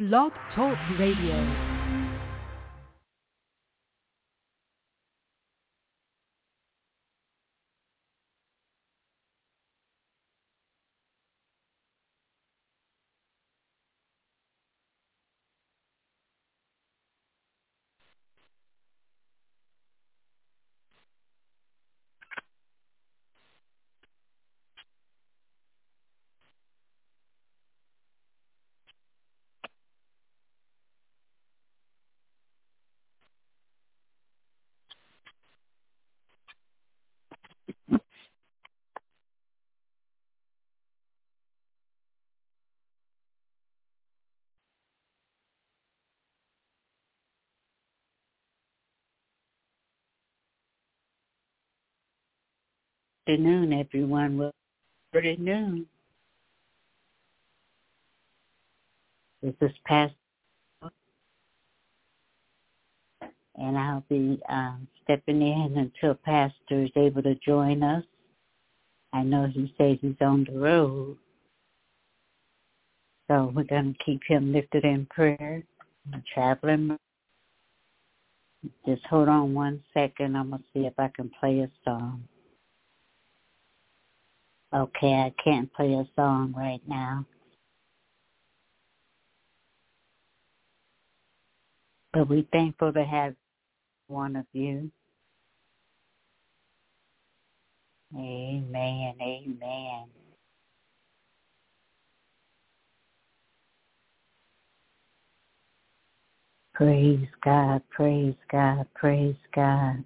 Blog Talk Radio. Good afternoon, everyone. Well, good afternoon. This is Pastor, and I'll be stepping in until Pastor is able to join us. I know he says he's on the road, so we're going to keep him lifted in prayer. Traveling. Just hold on 1 second. I'm going to see if I can play a song. Okay, I can't play a song right now. But we're thankful to have one of you. Amen, amen. Praise God, praise God, praise God.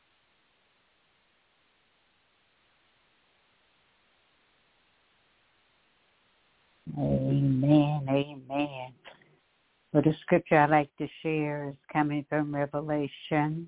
Amen, amen. Well, the scripture I'd like to share is coming from Revelation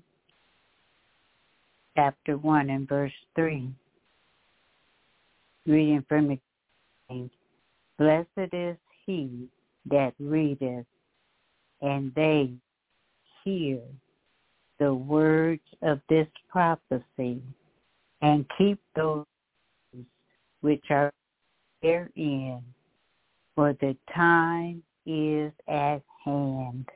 chapter 1 and verse 3. Reading from the King. Blessed is he that readeth, and they hear the words of this prophecy, and keep those which are therein, for the time is at hand.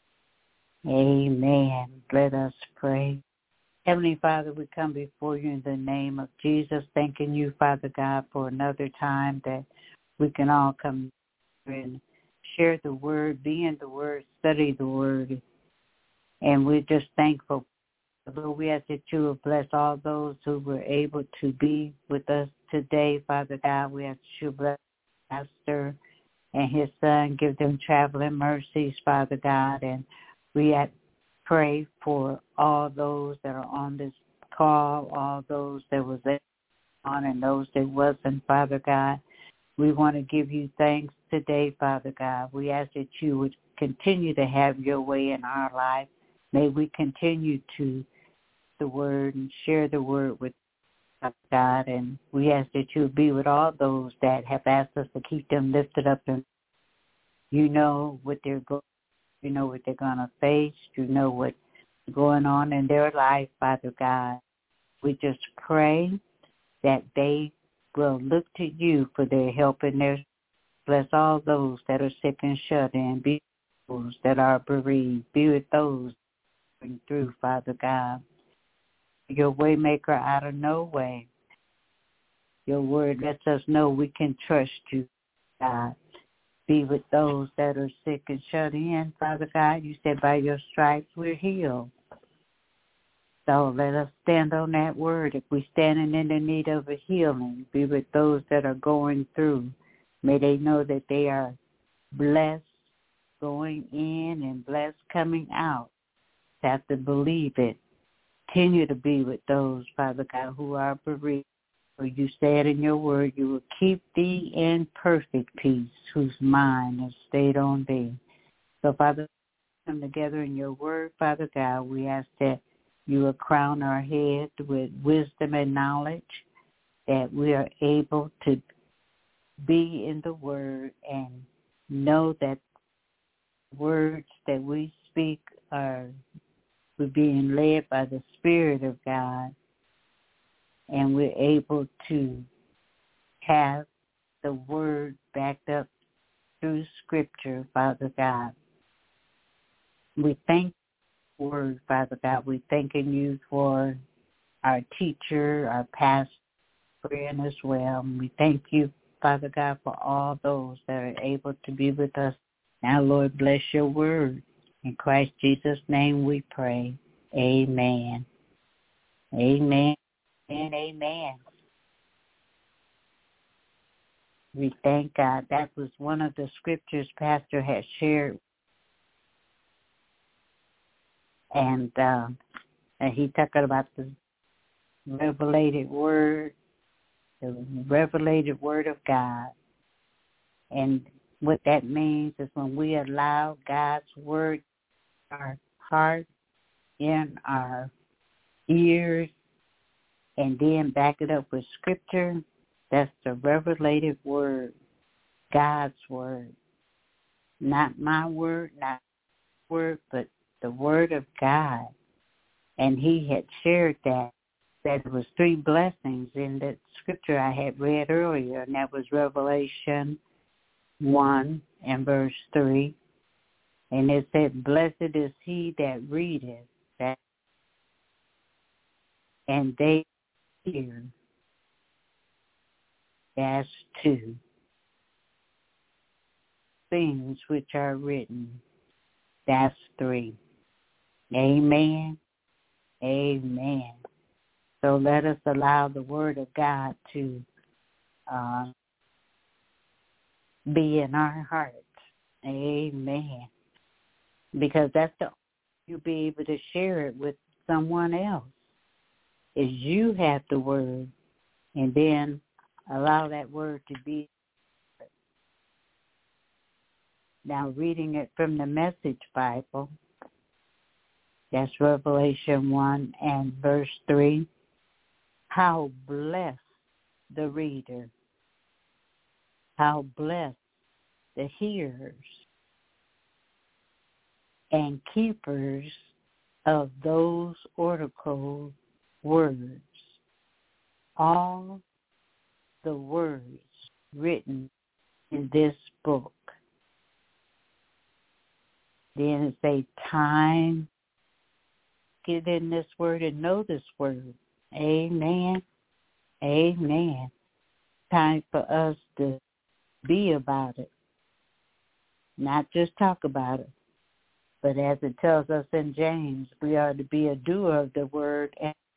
Amen. Let us pray. Heavenly Father, we come before you in the name of Jesus, thanking you, Father God, for another time that we can all come and share the word, be in the word, study the word. And we're just thankful. Lord, we ask that you will bless all those who were able to be with us today, Father God. We ask that you bless Pastor and his son, give them traveling mercies, Father God. And we pray for all those that are on this call, all those that was on and those that wasn't, Father God. We want to give you thanks today, Father God. We ask that you would continue to have your way in our life. May we continue to the word and share the word with God. And we ask that you would be with all those that have asked us to keep them lifted up. And you know what they're going, you know what they're going to face. You know what's going on in their life, Father God. We just pray that they will look to you for their help and their bless all those that are sick and shut in. Be with those that are bereaved. Be with those going through, Father God. Your way maker out of no way. Your word lets us know we can trust you, God. Be with those that are sick and shut in, Father God. You said by your stripes we're healed. So let us stand on that word. If we're standing in the need of a healing, be with those that are going through. May they know that they are blessed going in and blessed coming out. They have to believe it. Continue to be with those, Father God, who are bereaved. For you said in your word, you will keep thee in perfect peace, whose mind is stayed on thee. So, Father, come together in your word, Father God. We ask that you will crown our head with wisdom and knowledge, that we are able to be in the word and know that words that we speak are we're being led by the Spirit of God, and we're able to have the word backed up through Scripture, Father God. We thank you for the word, Father God. We thanking you for our teacher, our pastor, friend as well. And we thank you, Father God, for all those that are able to be with us. Now, Lord, bless your word. In Christ Jesus' name we pray. Amen. Amen and amen. We thank God. That was one of the scriptures Pastor had shared. And he talked about the revelated word of God. And what that means is when we allow God's word in our heart, in our ears, and then back it up with Scripture, that's the revelated word, God's word. Not my word, not word, but the word of God. And he had shared that there was 3 blessings in that scripture I had read earlier, and that was Revelation 1 and verse 3. And it said, blessed is he that readeth that, and they hear. That's 2 things which are written. That's 3. Amen. Amen. So let us allow the word of God to be in our hearts. Amen. Because that's the you'll be able to share it with someone else. Is you have the word, and then allow that word to be. Now, reading it from the Message Bible, that's Revelation 1 and verse 3. How blessed the reader, how blessed the hearers and keepers of those oracled words, all the words written in this book. Then it says time, get in this word and know this word. Amen. Amen. Time for us to be about it. Not just talk about it. But as it tells us in James, we are to be a doer of the word.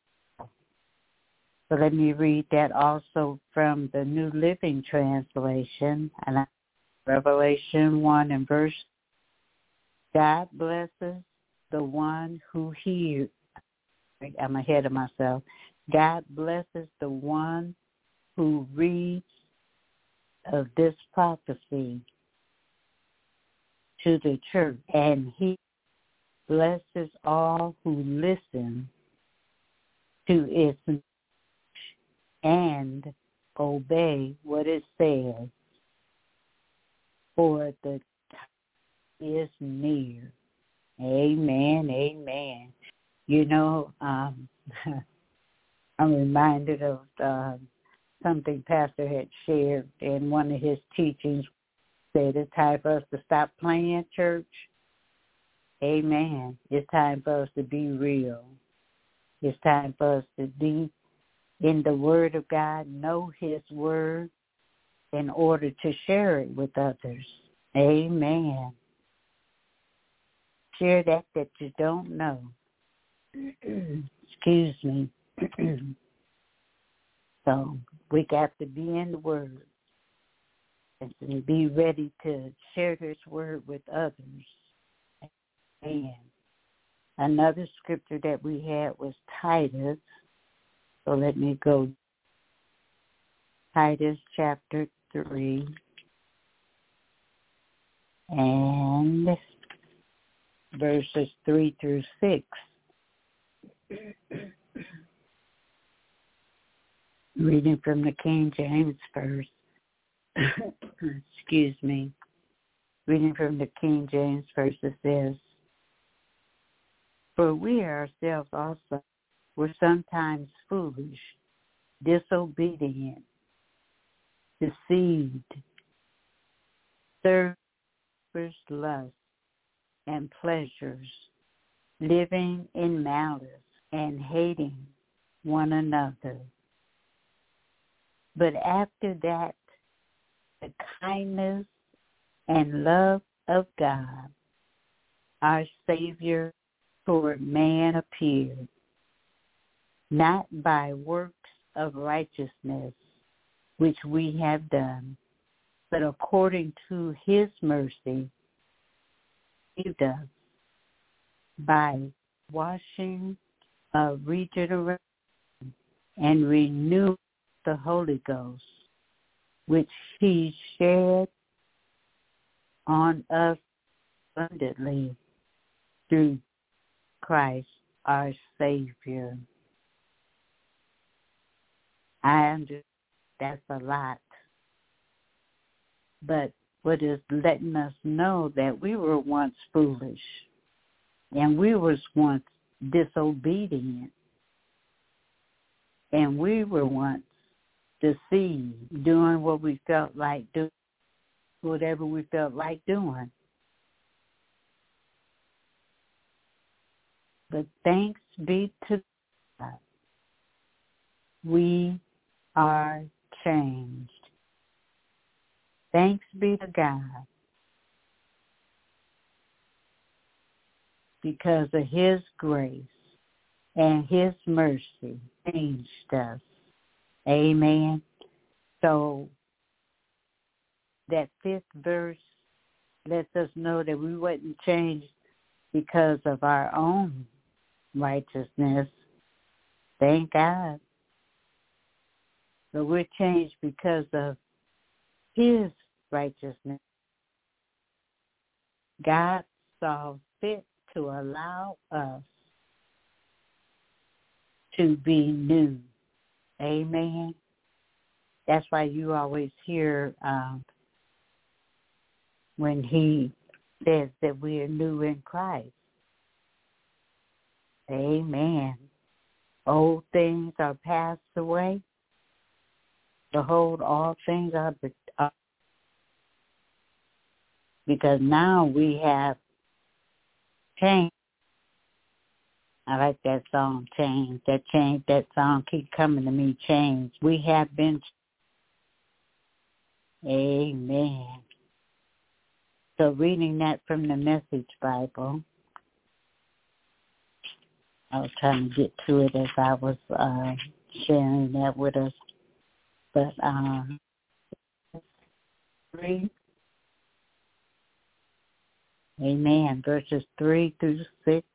So let me read that also from the New Living Translation. And Revelation 1 and verse. God blesses the one who hears. I'm ahead of myself. God blesses the one who reads of this prophecy to the church, and he blesses all who listen to its and obey what it says, for the time is near. Amen, amen. You know, I'm reminded of something Pastor had shared in one of his teachings. Said it's time for us to stop playing church. Amen. It's time for us to be real. It's time for us to be in the Word of God, know His Word, in order to share it with others. Amen. Share that you don't know. Excuse me. So we got to be in the Word and be ready to share this Word with others. Amen. Another scripture that we had was Titus. So let me go. Titus chapter 3 and verses 3 through 6. Reading from the King James first. Excuse me. Reading from the King James first, it says, for we ourselves also were sometimes foolish, disobedient, deceived, serve lust and pleasures, living in malice and hating one another. But after that, the kindness and love of God, our Savior, toward man appeared, not by works of righteousness which we have done, but according to his mercy, saved us by washing of regeneration and renew the Holy Ghost, which he shed on us abundantly through Christ our Savior. I understand that's a lot, but what is letting us know that we were once foolish and we was once disobedient and we were once deceived, doing what we felt like doing, whatever we felt like doing. But thanks be to God, we are changed. Thanks be to God, because of his grace and his mercy changed us. Amen. So that 5th verse lets us know that we wasn't changed because of our own righteousness. Thank God. But we're changed because of his righteousness. God saw fit to allow us to be new. Amen. That's why you always hear when he says that we are new in Christ. Amen. Old things are passed away. Behold, all things are because now we have changed. I like that song, Change. That song keep coming to me, Change. We have been. Amen. So reading that from the Message Bible, I was trying to get to it as I was sharing that with us. But 3, amen, verses 3 through 6.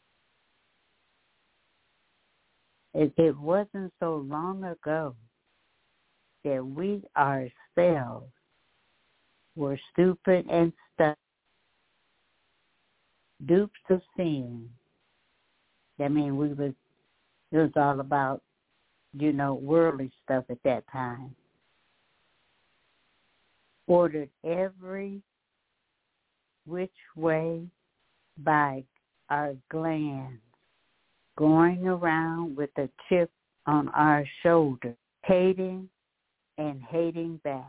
It wasn't so long ago that we ourselves were stupid and stuck, dupes of sin. I mean, it was all about, worldly stuff at that time. Ordered every which way by our glands, going around with a chip on our shoulder, hating and hating back.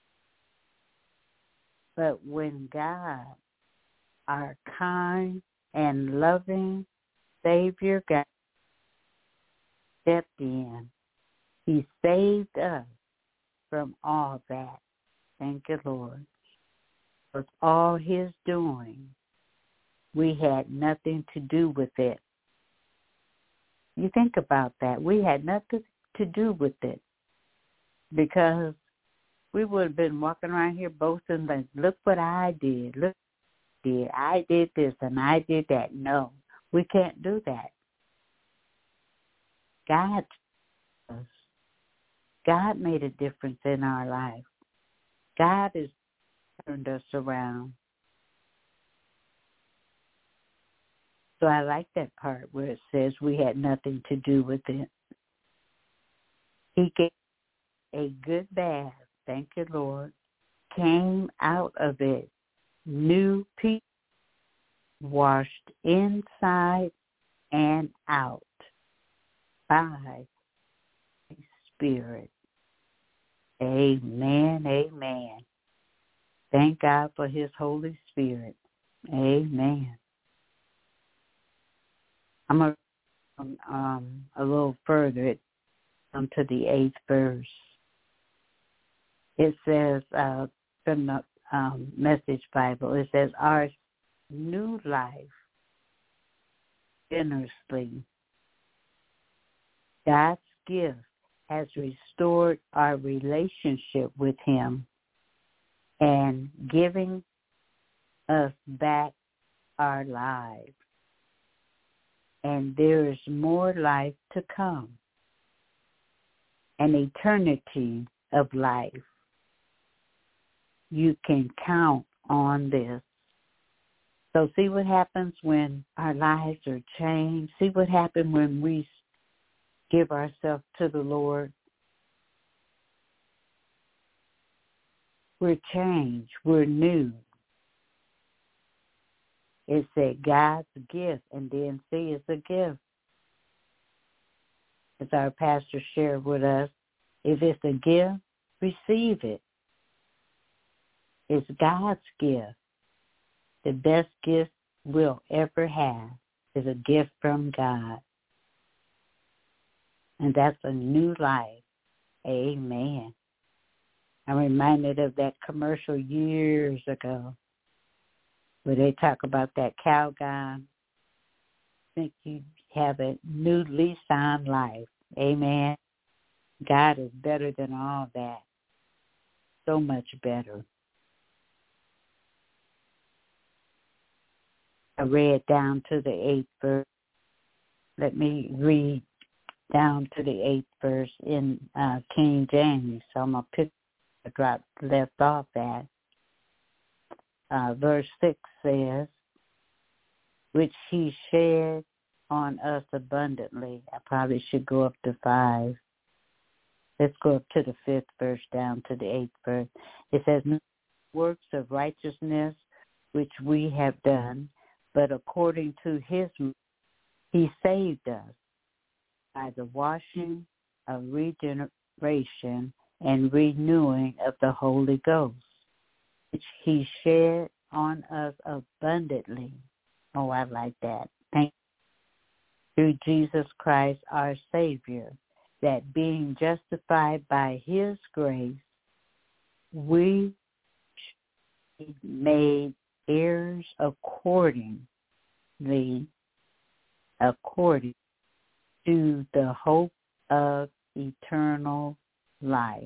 But when God, our kind and loving Savior God, stepped in, he saved us from all that. Thank you, Lord. With all his doing, we had nothing to do with it. You think about that. We had nothing to do with it because we would have been walking around here boasting like, look what I did. Look what I did. I did this and I did that. No, we can't do that. God made a difference in our life. God has turned us around. So I like that part where it says we had nothing to do with it. He gave a good bath, thank you, Lord, came out of it, new people, washed inside and out by the Spirit. Amen, amen. Thank God for his Holy Spirit. Amen. I'm going to a little further to the 8th verse. It says, from the Message Bible, it says, our new life, generously, God's gift has restored our relationship with him and giving us back our lives. And there is more life to come, an eternity of life. You can count on this. So see what happens when our lives are changed. See what happens when we give ourselves to the Lord. We're changed. We're new. It said God's gift, and then see it's a gift. As our pastor shared with us, if it's a gift, receive it. It's God's gift. The best gift we'll ever have is a gift from God. And that's a new life. Amen. I'm reminded of that commercial years ago where they talk about that cow guy. I think you have a new lease on life. Amen. God is better than all that. So much better. I read down to the 8th verse. Let me read down to the 8th verse in King James. So I'm going to pick the drop left off at. Verse 6 says, which he shed on us abundantly. I probably should go up to 5. Let's go up to the 5th verse down to the 8th verse. It says, no works of righteousness which we have done, but according to his mercy, he saved us by the washing of regeneration and renewing of the Holy Ghost, which he shed on us abundantly. Oh, I like that. Thank you. Through Jesus Christ, our Savior, that being justified by his grace, we made heirs according to the hope of eternal life.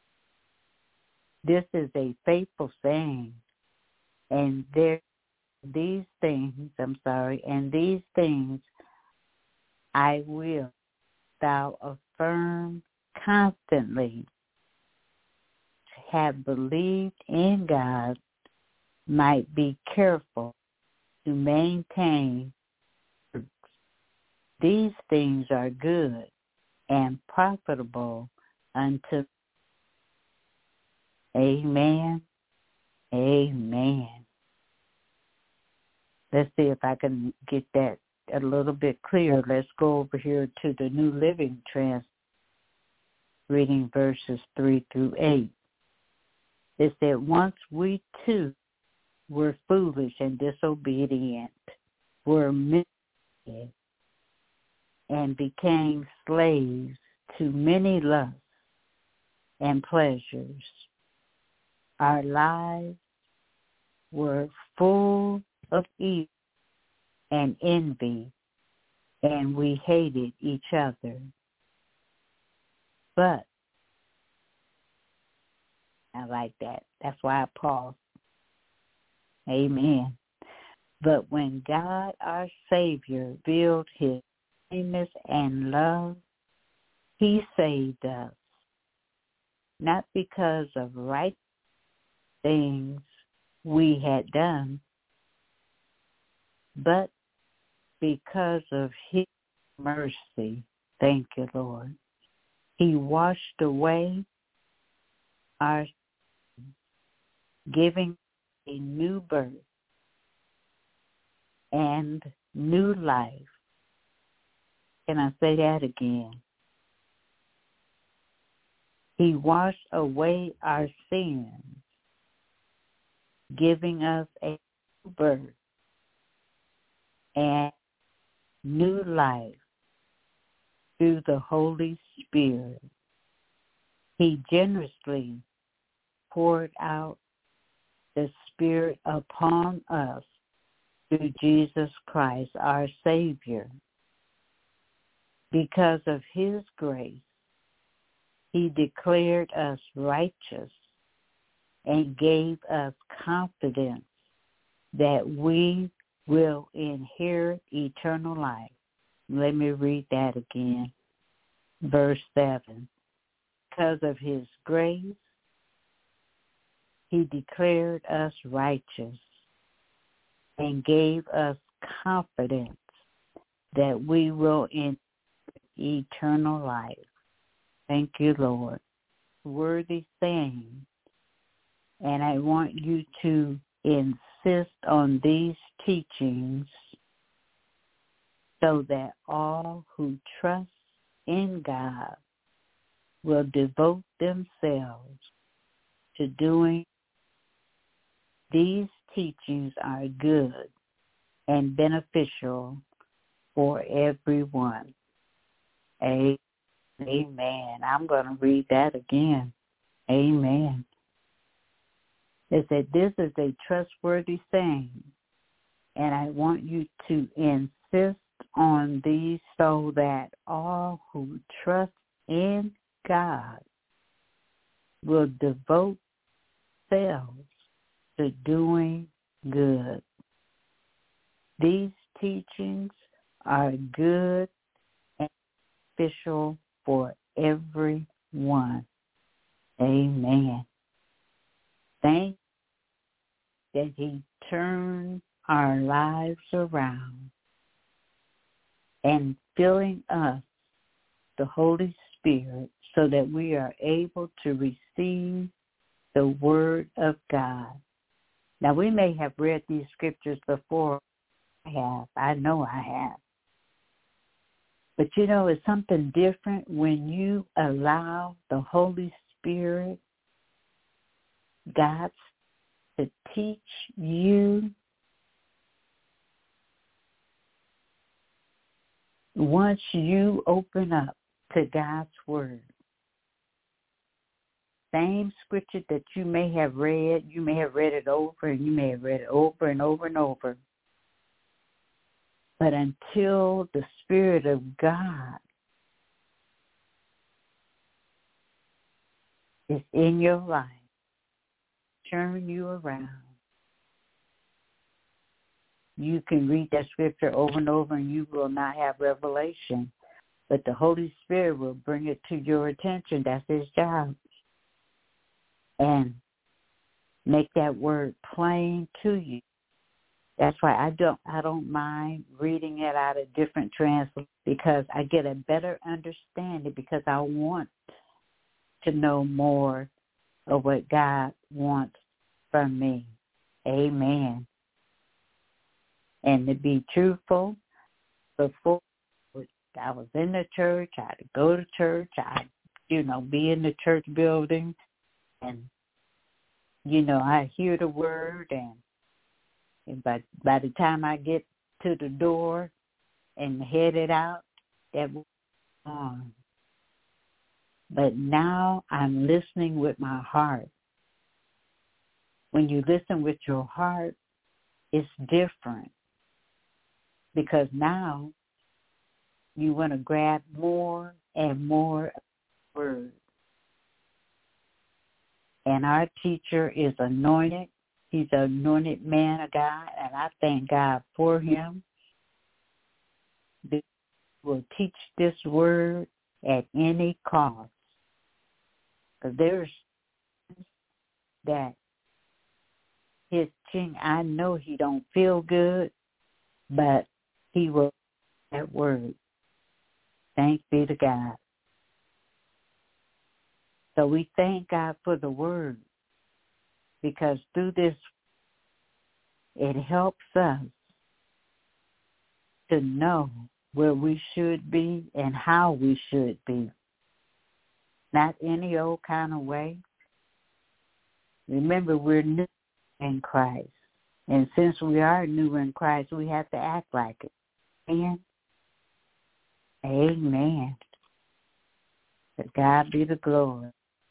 This is a faithful saying, and these things I will thou affirm constantly, have believed in God, might be careful to maintain. These things are good and profitable unto. Amen. Amen. Let's see if I can get that a little bit clearer. Let's go over here to the New Living Trans, reading verses 3 through 8. It said, once we too were foolish and disobedient, were misled, and became slaves to many lusts and pleasures. Our lives were full of evil and envy, and we hated each other. But, I like that. That's why I paused. Amen. But when God, our Savior, revealed his kindness and love, he saved us, not because of right things we had done, but because of his mercy. Thank you, Lord. He washed away our sins, giving a new birth and new life. Can I say that again? He washed away our sins, giving us a new birth and new life through the Holy Spirit. He generously poured out the Spirit upon us through Jesus Christ, our Savior. Because of His grace, He declared us righteous and gave us confidence that we will inherit eternal life. Let me read that again. Verse 7. Because of His grace, He declared us righteous and gave us confidence that we will inherit eternal life. Thank you, Lord. Worthy saying. And I want you to insist on these teachings so that all who trust in God will devote themselves to doing. These teachings are good and beneficial for everyone. Amen. I'm going to read that again. Amen. It said, this is a trustworthy saying, and I want you to insist on these so that all who trust in God will devote themselves to doing good. These teachings are good and beneficial for everyone. Amen. Thank that He turned our lives around and filling us the Holy Spirit so that we are able to receive the Word of God. Now, we may have read these scriptures before. I know I have. But you know, it's something different when you allow the Holy Spirit, God, to teach you. Once you open up to God's Word, same scripture that you may have read it over and you may have read it over and over and over. But until the Spirit of God is in your life, turn you around, you can read that scripture over and over and you will not have revelation. But the Holy Spirit will bring it to your attention. That's His job. And make that word plain to you. That's why I don't mind reading it out of different translations, because I get a better understanding, because I want to know more of what God wants from me. Amen. And to be truthful, before I was in the church, I had to go to church, I'd be in the church building, and, I hear the word, and by the time I get to the door and headed out, that was on. But now I'm listening with my heart. When you listen with your heart, it's different. Because now you want to grab more and more words. And our teacher is anointed. He's an anointed man of God, and I thank God for him. He will teach this word at any cost. Because there's that his king, I know he don't feel good, but he will that word. Thanks be to God. So we thank God for the word, because through this, it helps us to know where we should be and how we should be. Not any old kind of way. Remember, we're new in Christ. And since we are new in Christ, we have to act like it. Amen. Amen. To God be the glory.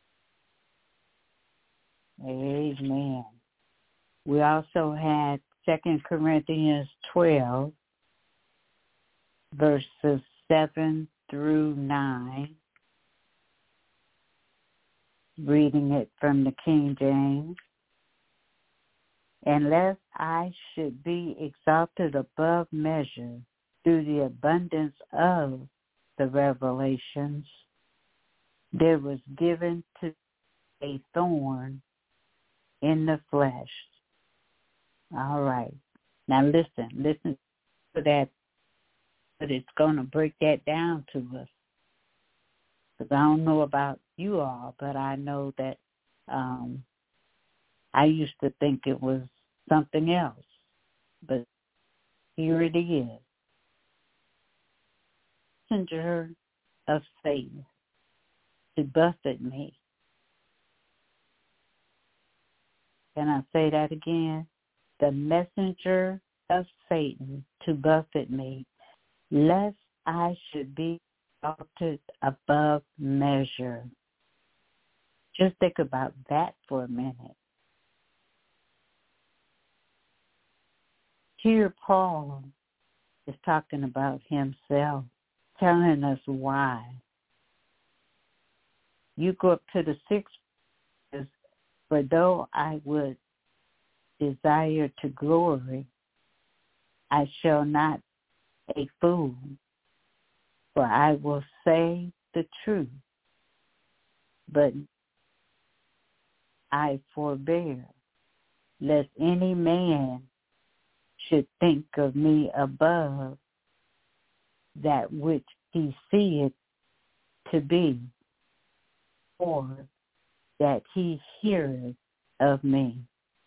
Amen. We also had 2 Corinthians 12, verses 7 through 9, reading it from the King James. Unless I should be exalted above measure through the abundance of the revelations, there was given to a thorn in the flesh. All right. Now listen to that, but it's going to break that down to us. Because I don't know about you all, but I know that I used to think it was something else. But here it is. Messenger of Satan to buffet me. Can I say that again? The messenger of Satan to buffet me, lest I should be exalted above measure. Just think about that for a minute. Here Paul is talking about himself, telling us why. You go up to the 6th verse, for though I would desire to glory, I shall not a fool, for I will say the truth, but I forbear, lest any man should think of me above that which he seeth to be, or that he heareth of me.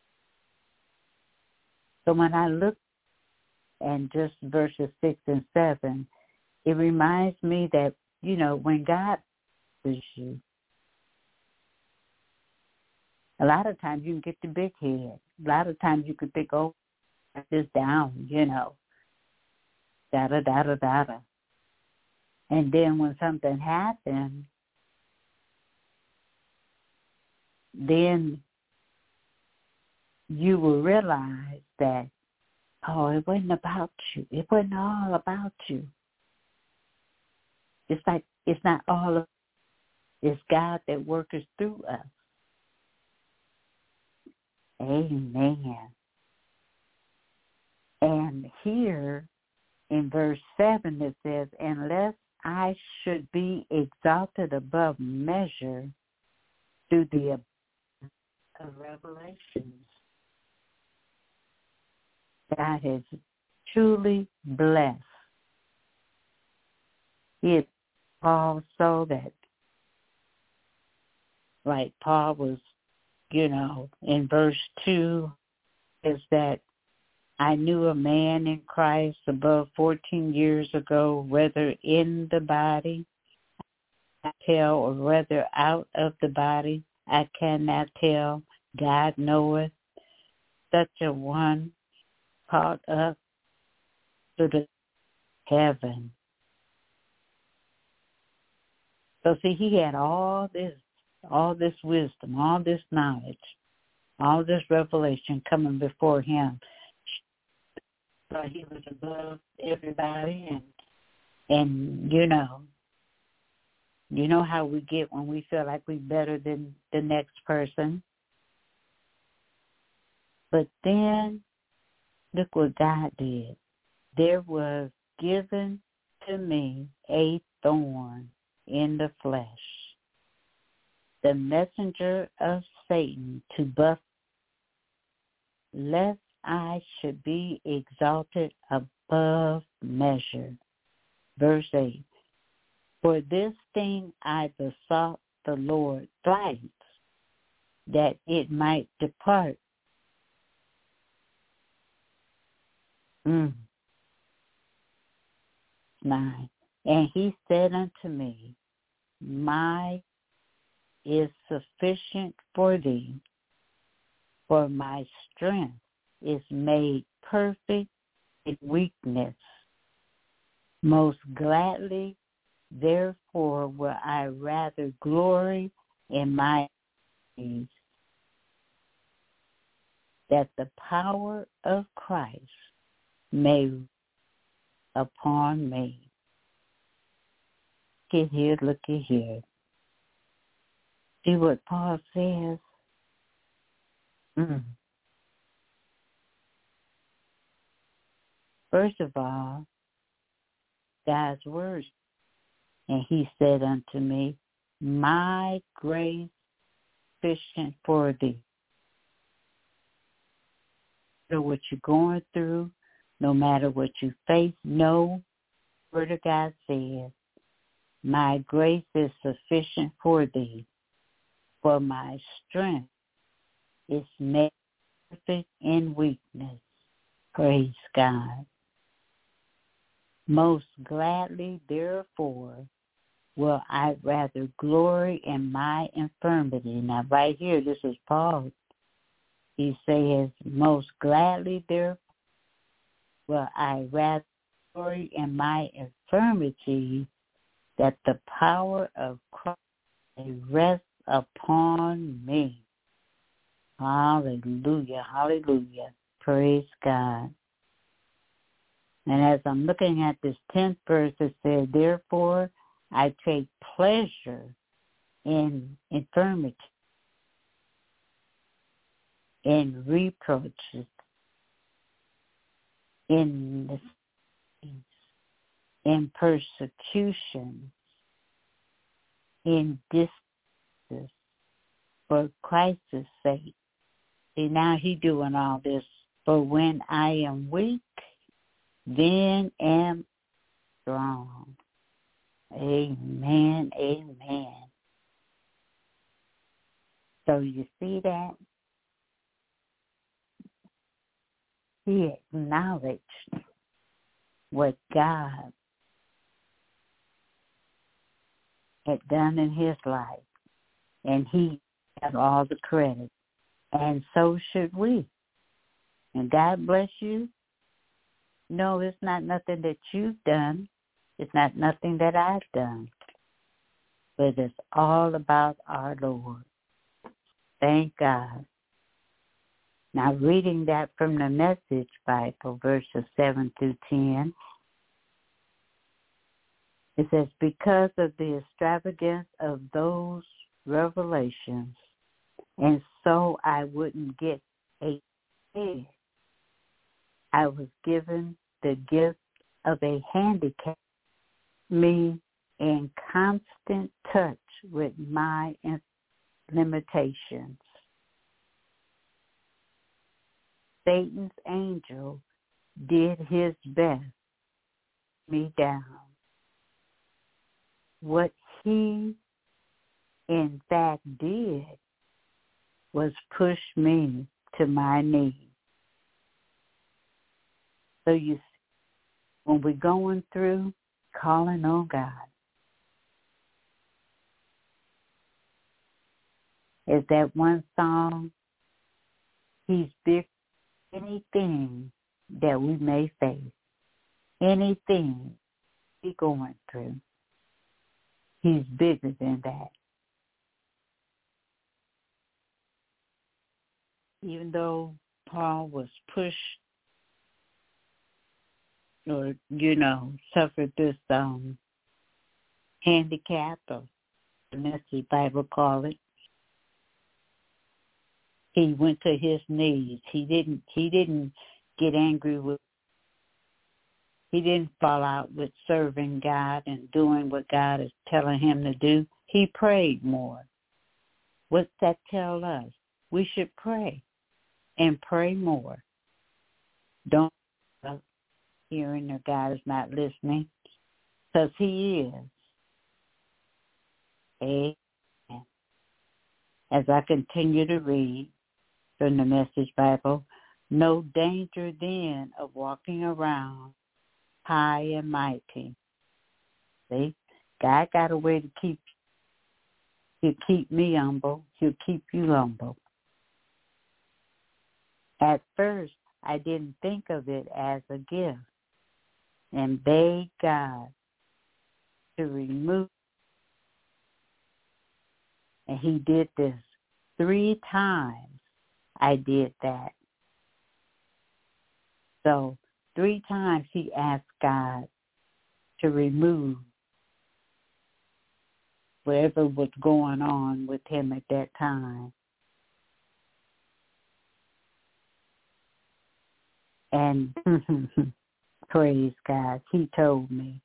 So when I look at just verses 6 and 7, it reminds me that, when God is you, a lot of times you can get the big head. A lot of times you can think, oh, write this down, da-da-da-da-da-da. And then when something happens, then you will realize that, oh, it wasn't about you. It wasn't all about you. It's like it's not all of it's God that works through us. Amen. And here in verse 7 it says, unless I should be exalted above measure through the revelations. God has truly blessed. It also that, like Paul was, in verse 2, is that I knew a man in Christ above 14 years ago, whether in the body, I tell, or whether out of the body, I cannot tell. God knoweth. Such a one caught up to the heaven. So see, he had all this wisdom, all this knowledge, all this revelation coming before him. So he was above everybody, and you know how we get when we feel like we're better than the next person. But then, look what God did. There was given to me a thorn in the flesh, the messenger of Satan to buffet, lest I should be exalted above measure. Verse 8, for this thing I besought the Lord thrice, that it might depart. 9. And he said unto me, my is sufficient for thee, For my strength is made perfect in weakness. Most gladly, therefore, will I rather glory in my needs, that the power of Christ may upon me. Get here, look at here. See what Paul says? First of all, God's word, and he said unto me, my grace sufficient for thee. No matter what you're going through, no matter what you face, know, the word of God says, my grace is sufficient for thee, for my strength is made perfect in weakness. Praise God. Most gladly, therefore, will I rather glory in my infirmity. Now, right here, this is Paul. He says, most gladly, therefore, will I rather glory in my infirmity, that the power of Christ may rest upon me. Hallelujah, hallelujah. Praise God. And as I'm looking at this 10th verse, it says, therefore, I take pleasure in infirmity, in reproaches, in necessities, in persecution, in distance, for Christ's sake. See, now he doing all this. For when I am weak, then am strong. Amen, amen. So you see that? He acknowledged what God had done in his life, and he had all the credit. And so should we. And God bless you. No, it's not nothing that you've done. It's not nothing that I've done. But it's all about our Lord. Thank God. Now, reading that from the Message Bible, verses 7 through 10, it says, because of the extravagance of those revelations, and so I wouldn't get a head, I was given the gift of a handicap, me in constant touch with my limitations. Satan's angel did his best to me down. What he in fact did was push me to my knees. So you see, when we're going through, calling on God, is that one song, he's big, anything that we may face, anything we're going through, he's bigger than that. Even though Paul was pushed or, suffered this handicap, or the Message Bible call it, he went to his knees. He didn't get angry with, he didn't fall out with serving God and doing what God is telling him to do. He prayed more. What's that tell us? We should pray and pray more. Don't hearing that God is not listening, because he is. Amen. As I continue to read from the Message Bible, no danger then of walking around high and mighty. See, God got a way to keep me humble. He'll keep you humble. At first, I didn't think of it as a gift and begged God to remove. And he did this 3 times. I did that. So 3 times he asked God to remove whatever was going on with him at that time. And praise God, he told me,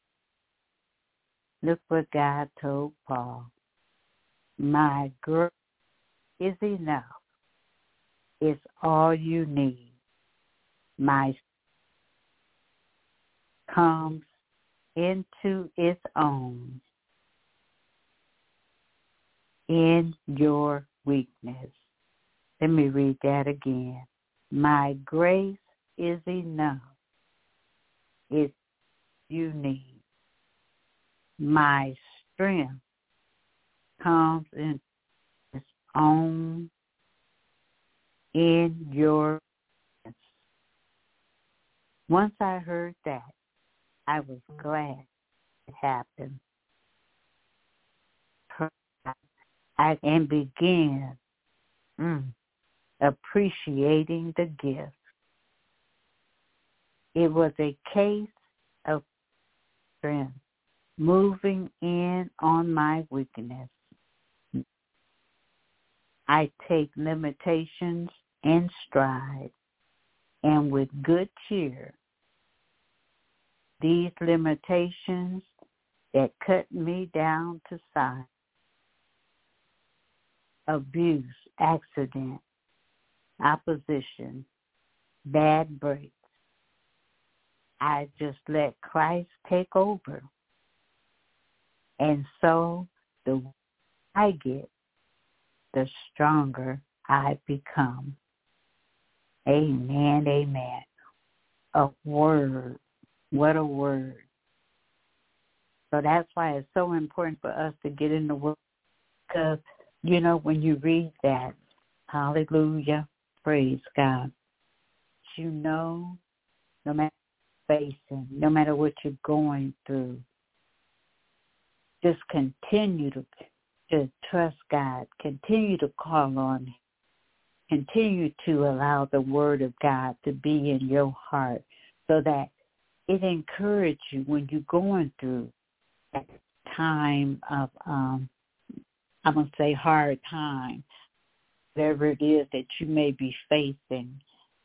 look what God told Paul. My grace is enough. It's all you need. My comes into its own in your weakness. Let me read that again. My grace is enough. It's you need. My strength comes in its own in your weakness. Once I heard that, I was glad it happened. And began appreciating the gift. It was a case of strength moving in on my weakness. I take limitations in stride, and with good cheer, these limitations that cut me down to size, abuse, accident, opposition, bad breaks, I just let Christ take over. And so the I get, the stronger I become. Amen, amen. A word. What a word. So that's why it's so important for us to get in the word. Because, you know, when you read that, hallelujah, praise God, you know, no matter what you're facing, no matter what you're going through, just continue to trust God, continue to call on Him, continue to allow the Word of God to be in your heart so that it encourages you when you're going through that time of, I'm going to say hard time, whatever it is that you may be facing.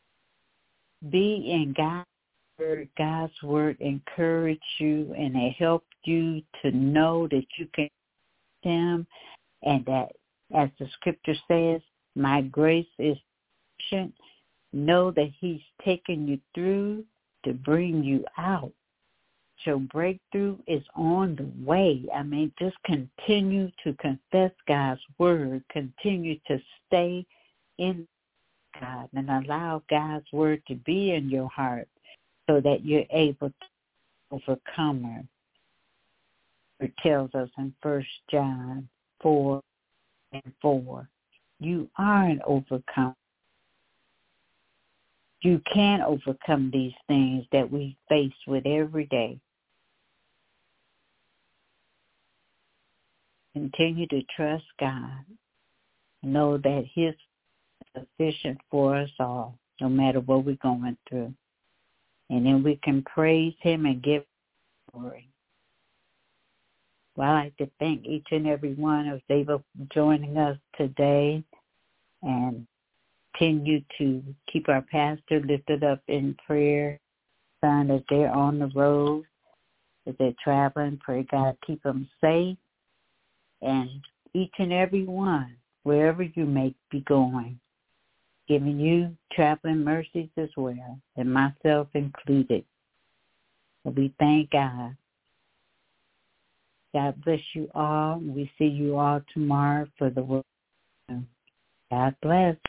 Be in God's Word. God's Word encourage you and it help you to know that you can Him, and that, as the scripture says, my grace is sufficient. Know that He's taking you through to bring you out. So breakthrough is on the way. I mean, just continue to confess God's word. Continue to stay in God and allow God's word to be in your heart so that you're able to overcome her. It tells us in 1 John 4:4, you are an overcomer. You can overcome these things that we face with every day. Continue to trust God. Know that His is sufficient for us all, no matter what we're going through. And then we can praise Him and give glory. Well, I'd like to thank each and every one of you for joining us today, and continue to keep our pastor lifted up in prayer. Son, as they're on the road, as they're traveling, pray God keep them safe. And each and every one, wherever you may be going, giving you traveling mercies as well, and myself included. So we thank God. God bless you all. We see you all tomorrow for the word. God bless.